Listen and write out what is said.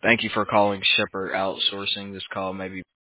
Thank you for calling Shepherd Outsourcing. This call may be